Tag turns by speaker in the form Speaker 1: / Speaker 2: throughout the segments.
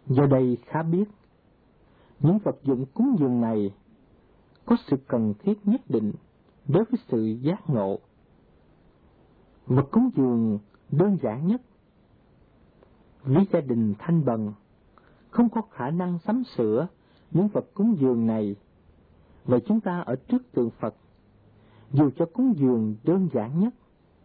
Speaker 1: Do đây khá biết, những vật dụng cúng dường này có sự cần thiết nhất định đối với sự giác ngộ. Vật cúng dường đơn giản nhất, vì gia đình thanh bần không có khả năng sắm sửa những vật cúng dường này, vậy chúng ta ở trước tượng Phật, dù cho cúng dường đơn giản nhất,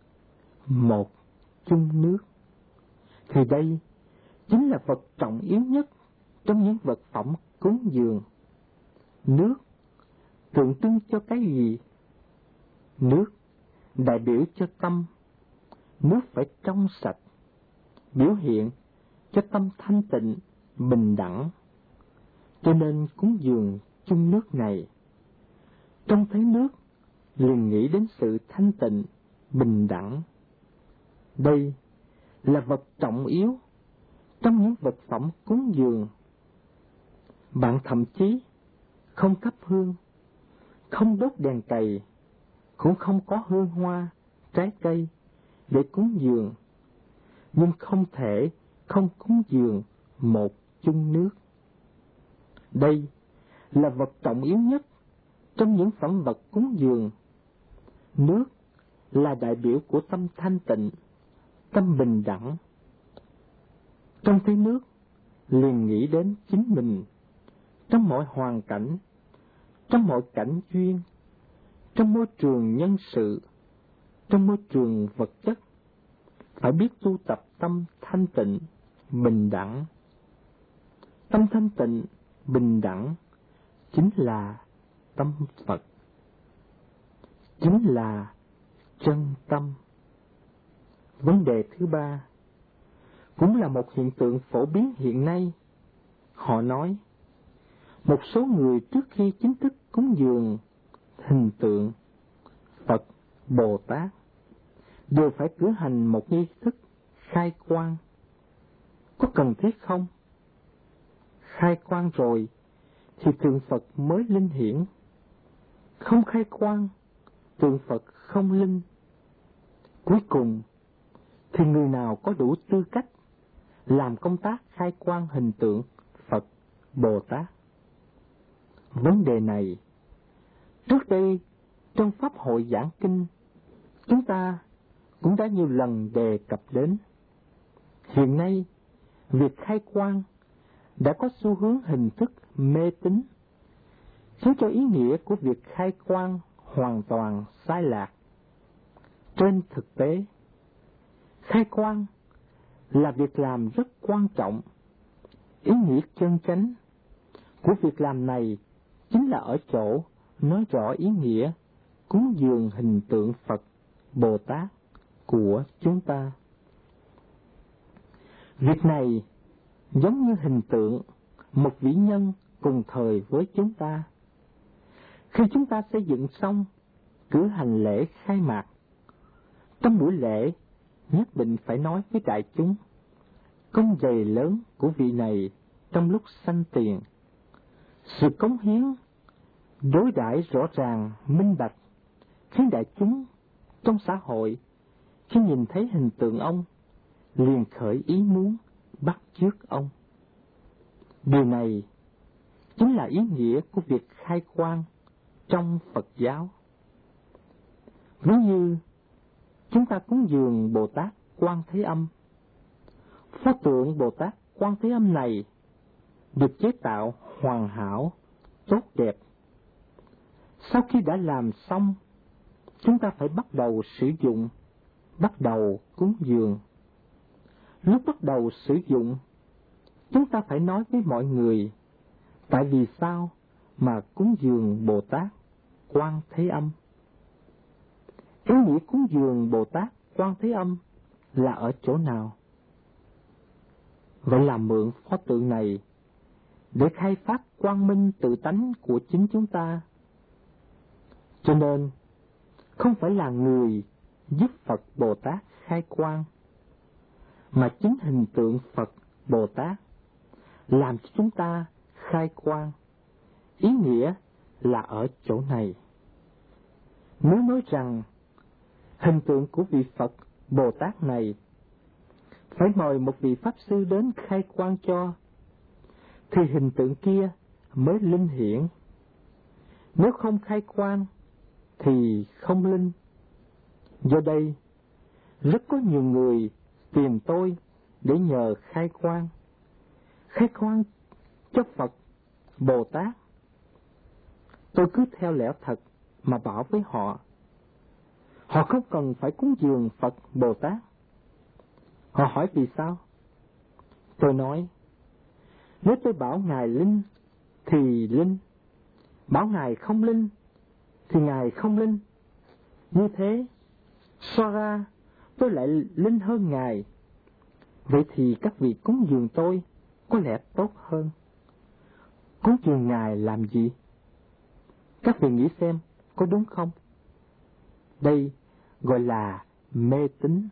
Speaker 1: một chung nước, thì đây chính là vật trọng yếu nhất trong những vật phẩm cúng dường. Nước tượng trưng cho cái gì? Nước đại biểu cho tâm. Nước phải trong sạch, biểu hiện cho tâm thanh tịnh, bình đẳng. Cho nên cúng dường chung nước này, trông thấy nước liền nghĩ đến sự thanh tịnh, bình đẳng. Đây là vật trọng yếu trong những vật phẩm cúng dường. Bạn thậm chí không thắp hương, không đốt đèn cầy, cũng không có hương hoa, trái cây để cúng dường, nhưng không thể không cúng dường một chung nước. Đây là vật trọng yếu nhất trong những phẩm vật cúng dường. Nước là đại biểu của tâm thanh tịnh, tâm bình đẳng. Trong thấy nước, liền nghĩ đến chính mình, trong mọi hoàn cảnh, trong mọi cảnh duyên, trong môi trường nhân sự, trong môi trường vật chất, phải biết tu tập tâm thanh tịnh, bình đẳng. Tâm thanh tịnh, bình đẳng chính là tâm Phật, chính là chân tâm. Vấn đề thứ ba cũng là một hiện tượng phổ biến hiện nay. Họ nói, một số người trước khi chính thức cúng dường hình tượng Phật, Bồ Tát đều phải cử hành một nghi thức khai quang. Có cần thiết không? Khai quang rồi thì tượng Phật mới linh hiển. Không khai quang, tượng Phật không linh. Cuối cùng thì người nào có đủ tư cách làm công tác khai quang hình tượng Phật, Bồ Tát? Vấn đề này, trước đây trong Pháp hội giảng kinh, chúng ta cũng đã nhiều lần đề cập đến. Hiện nay, việc khai quang đã có xu hướng hình thức mê tín, khiến cho ý nghĩa của việc khai quang hoàn toàn sai lạc. Trên thực tế, khai quang là việc làm rất quan trọng. Ý nghĩa chân chánh của việc làm này chính là ở chỗ nói rõ ý nghĩa cúng dường hình tượng Phật, Bồ Tát của chúng ta. Việc này giống như hình tượng một vĩ nhân cùng thời với chúng ta. Khi chúng ta xây dựng xong, cử hành lễ khai mạc, trong buổi lễ nhất định phải nói với đại chúng công dày lớn của vị này trong lúc sanh tiền, sự cống hiến đối đãi rõ ràng minh bạch, khiến đại chúng trong xã hội khi nhìn thấy hình tượng ông liền khởi ý muốn bắt chước ông. Điều này chính là ý nghĩa của việc khai quang trong Phật giáo. Ví như chúng ta cúng dường Bồ Tát Quan Thế Âm. Pho tượng Bồ Tát Quan Thế Âm này được chế tạo hoàn hảo, tốt đẹp. Sau khi đã làm xong, chúng ta phải bắt đầu sử dụng, bắt đầu cúng dường. Lúc bắt đầu sử dụng, chúng ta phải nói với mọi người tại vì sao mà cúng dường Bồ Tát Quan Thế Âm. Ý nghĩa cúng dường Bồ Tát Quan Thế Âm là ở chỗ nào? Vậy là mượn pho tượng này để khai phát quang minh tự tánh của chính chúng ta. Cho nên, không phải là người giúp Phật Bồ Tát khai quang, mà chính hình tượng Phật Bồ Tát làm cho chúng ta khai quang. Ý nghĩa là ở chỗ này. Nếu nói rằng hình tượng của vị Phật Bồ Tát này phải mời một vị Pháp Sư đến khai quang cho, thì hình tượng kia mới linh hiển. Nếu không khai quang thì không linh. Do đây, rất có nhiều người tìm tôi để nhờ khai quang cho Phật, Bồ Tát. Tôi cứ theo lẽ thật mà bảo với họ, họ không cần phải cúng dường Phật, Bồ Tát. Họ hỏi vì sao? Tôi nói, nếu tôi bảo Ngài linh thì linh, bảo Ngài không linh thì Ngài không linh. Như thế, so ra tôi lại linh hơn Ngài. Vậy thì các vị cúng dường tôi có lẽ tốt hơn. Cúng dường Ngài làm gì? Các vị nghĩ xem, có đúng không? Đây gọi là mê tín.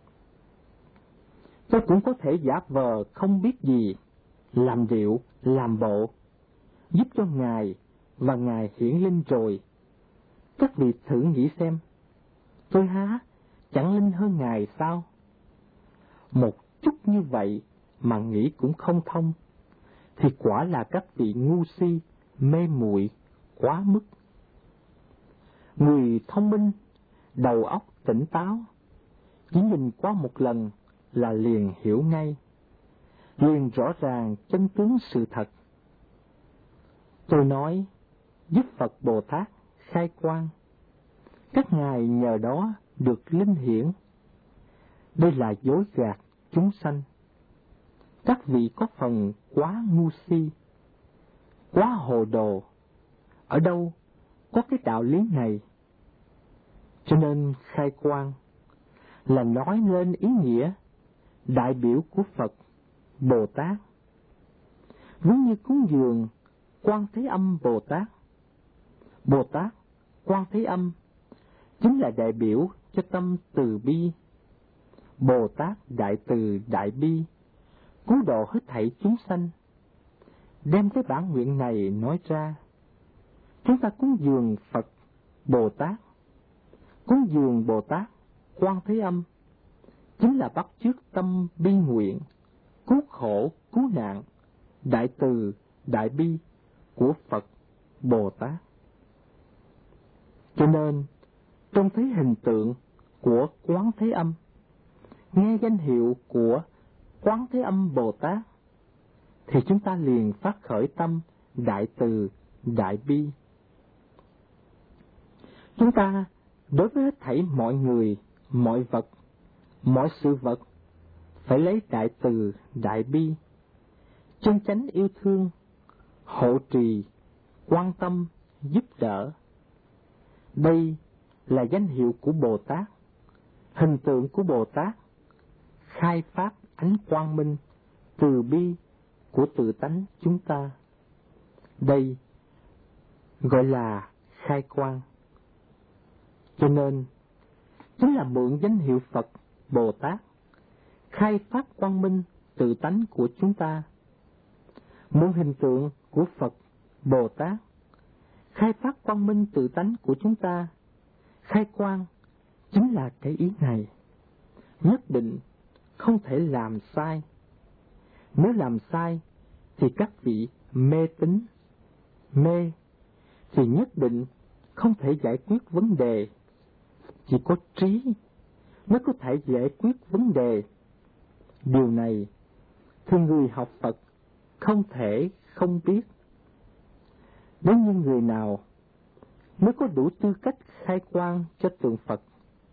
Speaker 1: Tôi cũng có thể giả vờ không biết gì, làm điệu, làm bộ, giúp cho Ngài và Ngài hiển linh rồi. Các vị thử nghĩ xem, tôi há chẳng linh hơn Ngài sao? Một chút như vậy mà nghĩ cũng không thông, thì quả là các vị ngu si, mê muội quá mức. Người thông minh, đầu óc tỉnh táo, chỉ nhìn qua một lần là liền hiểu ngay, liền rõ ràng chân tướng sự thật. Tôi nói, giúp Phật Bồ Tát khai quang, các ngài nhờ đó được linh hiển. Đây là dối gạt chúng sanh. Các vị có phần quá ngu si, quá hồ đồ. Ở đâu có cái đạo lý này? Cho nên khai quang là nói lên ý nghĩa đại biểu của Phật, Bồ Tát. Giống như cúng dường Quan Thế Âm Bồ Tát. Bồ Tát, Quan Thế Âm chính là đại biểu cho tâm từ bi. Bồ Tát đại từ đại bi, cứu độ hết thảy chúng sanh. Đem cái bản nguyện này nói ra, chúng ta cúng dường Phật, Bồ Tát, cúng dường Bồ Tát, Quan Thế Âm, chính là bắt chước tâm bi nguyện, cứu khổ, cứu nạn, đại từ, đại bi của Phật, Bồ Tát. Cho nên, trông thấy hình tượng của Quán Thế Âm, nghe danh hiệu của Quán Thế Âm Bồ Tát, thì chúng ta liền phát khởi tâm đại từ, đại bi. Chúng ta đối với hết thảy mọi người, mọi vật, mọi sự vật phải lấy đại từ, đại bi, chân chánh yêu thương, hộ trì, quan tâm, giúp đỡ. Đây là danh hiệu của Bồ Tát, hình tượng của Bồ Tát, khai phát ánh quang minh, từ bi của tự tánh chúng ta. Đây gọi là khai quang. Cho nên, chính là mượn danh hiệu Phật, Bồ Tát, khai phát quang minh tự tánh của chúng ta. Mượn hình tượng của Phật, Bồ Tát, khai phát quang minh tự tánh của chúng ta. Khai quang chính là cái ý này. Nhất định không thể làm sai. Nếu làm sai thì các vị mê tín. Mê thì nhất định không thể giải quyết vấn đề. Chỉ có trí mới có thể giải quyết vấn đề. Điều này thì người học Phật không thể không biết. Nếu như người nào mới có đủ tư cách khai quang cho tượng Phật.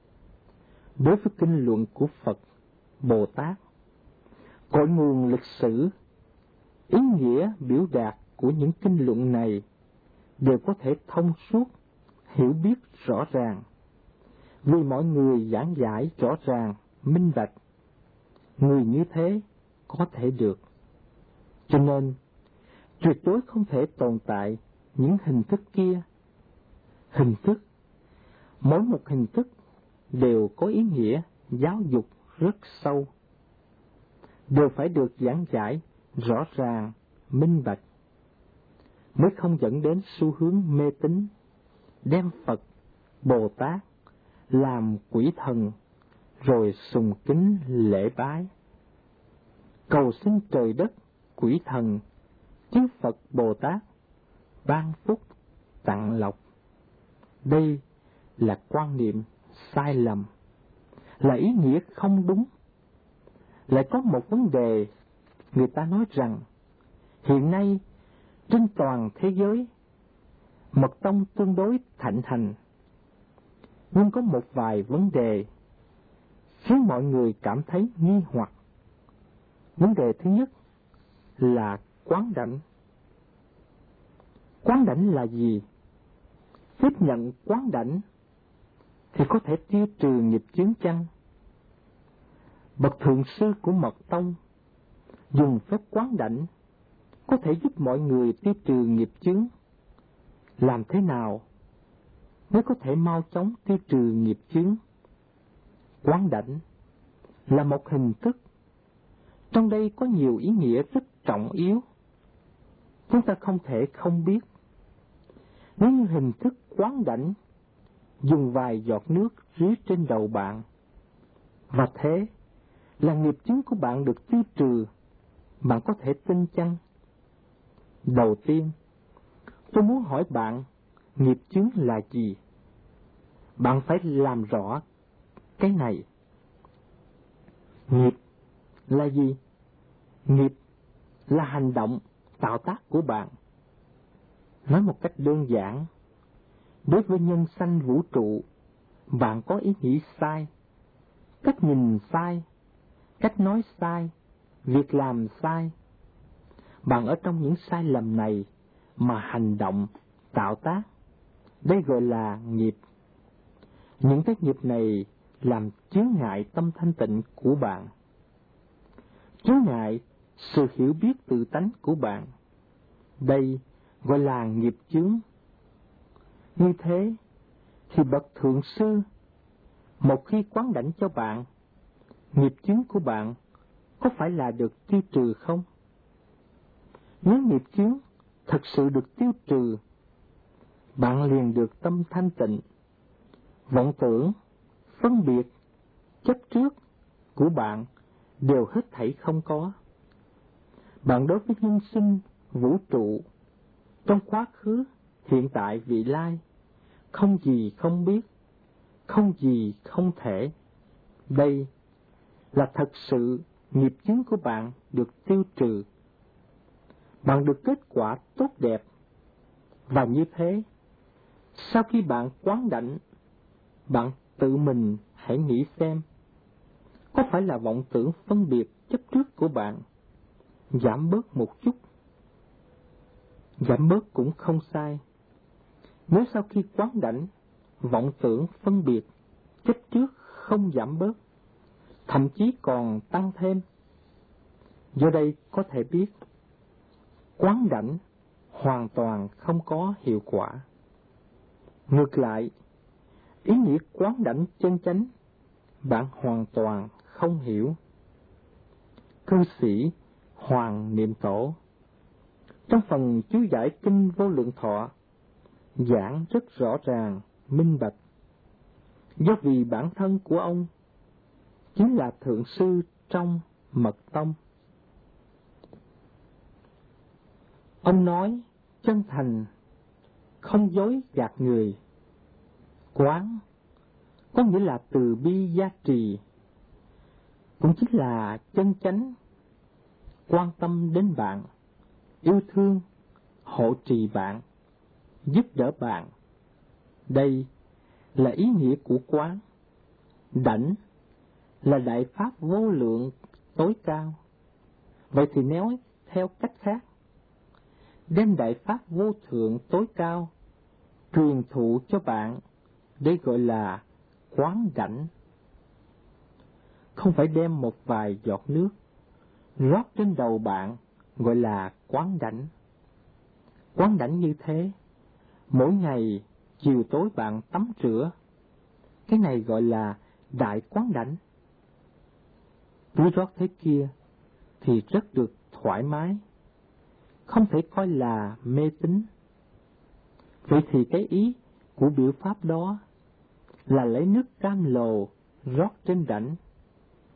Speaker 1: Đối với kinh luận của Phật, Bồ Tát, cội nguồn lịch sử, ý nghĩa biểu đạt của những kinh luận này đều có thể thông suốt, hiểu biết rõ ràng, vì mọi người giảng giải rõ ràng, minh bạch. Người như thế có thể được. Cho nên, tuyệt đối không thể tồn tại những hình thức kia. Hình thức, mỗi một hình thức đều có ý nghĩa giáo dục rất sâu, đều phải được giảng giải rõ ràng, minh bạch, mới không dẫn đến xu hướng mê tín, đem Phật, Bồ Tát làm quỷ thần, rồi sùng kính lễ bái, cầu xin trời đất, quỷ thần Phật Bồ Tát ban phúc tặng lộc. Đây là quan niệm sai lầm, là ý nghĩa không đúng. Lại có một vấn đề, người ta nói rằng hiện nay trên toàn thế giới mật tông tương đối thịnh hành, nhưng có một vài vấn đề khiến mọi người cảm thấy nghi hoặc. Vấn đề thứ nhất là quán đảnh. Quán đảnh là gì? Tiếp nhận quán đảnh thì có thể tiêu trừ nghiệp chướng chăng? Bậc thượng sư của mật tông dùng phép quán đảnh có thể giúp mọi người tiêu trừ nghiệp chướng. Làm thế nào mới có thể mau chóng tiêu trừ nghiệp chướng? Quán đảnh là một hình thức, trong đây có nhiều ý nghĩa rất trọng yếu, chúng ta không thể không biết. Nếu như hình thức quán đảnh dùng vài giọt nước rưới trên đầu bạn, và thế là nghiệp chướng của bạn được tiêu trừ, bạn có thể tin chăng? Đầu tiên, tôi muốn hỏi bạn, nghiệp chướng là gì? Bạn phải làm rõ cái này. Nghiệp là gì? Nghiệp là hành động, tạo tác của bạn. Nói một cách đơn giản, đối với nhân sanh vũ trụ, bạn có ý nghĩ sai, cách nhìn sai, cách nói sai, việc làm sai. Bạn ở trong những sai lầm này mà hành động, tạo tác, đây gọi là nghiệp. Những cái nghiệp này làm chướng ngại tâm thanh tịnh của bạn, chướng ngại sự hiểu biết tự tánh của bạn. Đây gọi là nghiệp chướng. Như thế thì bậc thượng sư một khi quán đảnh cho bạn, nghiệp chướng của bạn có phải là được tiêu trừ không? Nếu nghiệp chướng thật sự được tiêu trừ, bạn liền được tâm thanh tịnh, vọng tưởng, phân biệt, chấp trước của bạn đều hết thảy không có. Bạn đối với nhân sinh, vũ trụ, trong quá khứ, hiện tại, vị lai, không gì không biết, không gì không thể. Đây là thật sự nghiệp chướng của bạn được tiêu trừ. Bạn được kết quả tốt đẹp. Và như thế, sau khi bạn quán đảnh, bạn tự mình hãy nghĩ xem, có phải là vọng tưởng phân biệt chấp trước của bạn giảm bớt một chút? Giảm bớt cũng không sai. Nếu sau khi quán đảnh, vọng tưởng phân biệt chấp trước không giảm bớt, thậm chí còn tăng thêm, do đây có thể biết quán đảnh hoàn toàn không có hiệu quả. Ngược lại, ý nghĩa quán đảnh chân chánh bạn hoàn toàn không hiểu. Cư sĩ Hoàng Niệm Tổ trong phần chú giải Kinh Vô Lượng Thọ giảng rất rõ ràng, minh bạch. Do vì bản thân của ông chính là thượng sư trong mật tông. Ông nói chân thành, không dối gạt người. Quán có nghĩa là từ bi gia trì, cũng chính là chân chánh, quan tâm đến bạn, yêu thương, hộ trì bạn, giúp đỡ bạn. Đây là ý nghĩa của quán. Đảnh là đại pháp vô lượng tối cao. Vậy thì nếu theo cách khác, đem đại pháp vô thượng tối cao truyền thụ cho bạn, đây gọi là quán đảnh. Không phải đem một vài giọt nước rót trên đầu bạn gọi là quán đảnh. Quán đảnh như thế, mỗi ngày chiều tối bạn tắm rửa, cái này gọi là đại quán đảnh. Cứ rót thế kia thì rất được thoải mái, không thể coi là mê tín. Vậy thì cái ý của biểu pháp đó là lấy nước cam lồ rót trên đảnh.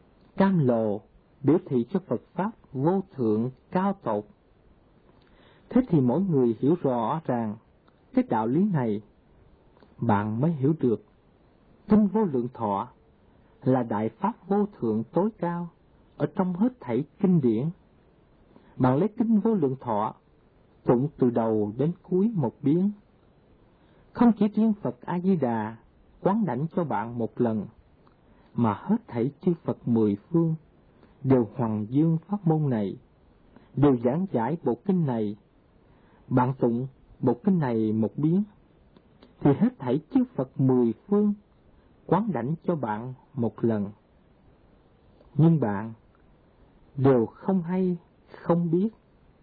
Speaker 1: Cam lồ biểu thị cho Phật Pháp vô thượng cao tột. Thế thì mỗi người hiểu rõ ràng cái đạo lý này, bạn mới hiểu được kinh Vô Lượng Thọ là đại pháp vô thượng tối cao ở trong hết thảy kinh điển. Bạn lấy kinh Vô Lượng Thọ tụng từ đầu đến cuối một biến. Không chỉ riêng Phật A Di Đà quán đảnh cho bạn một lần, mà hết thảy chư Phật mười phương đều hoằng dương pháp môn này, đều giảng giải bộ kinh này. Bạn tụng bộ kinh này một biến, thì hết thảy chư Phật mười phương quán đảnh cho bạn một lần. Nhưng bạn đều không hay, không biết.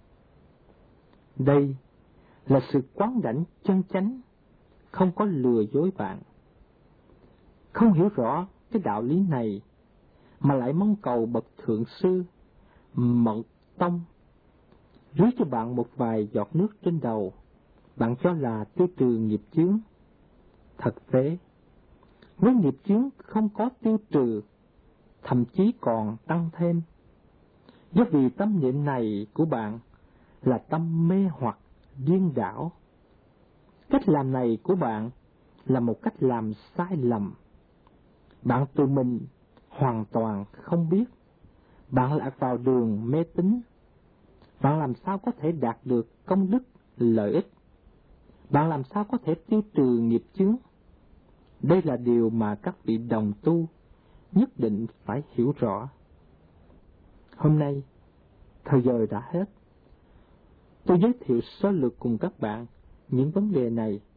Speaker 1: Đây là sự quán đảnh chân chánh, không có lừa dối bạn. Không hiểu rõ cái đạo lý này, mà lại mong cầu bậc thượng sư, mật tông rưới cho bạn một vài giọt nước trên đầu, bạn cho là tiêu trừ nghiệp chướng. Thực tế, với nghiệp chướng không có tiêu trừ, thậm chí còn tăng thêm. Do vì tâm niệm này của bạn là tâm mê hoặc điên đảo. Cách làm này của bạn là một cách làm sai lầm. Bạn tự mình hoàn toàn không biết. Bạn lạc vào đường mê tín. Bạn làm sao có thể đạt được công đức, lợi ích? Bạn làm sao có thể tiêu trừ nghiệp chướng? Đây là điều mà các vị đồng tu nhất định phải hiểu rõ. Hôm nay, thời giờ đã hết. Tôi giới thiệu sơ lược cùng các bạn những vấn đề này.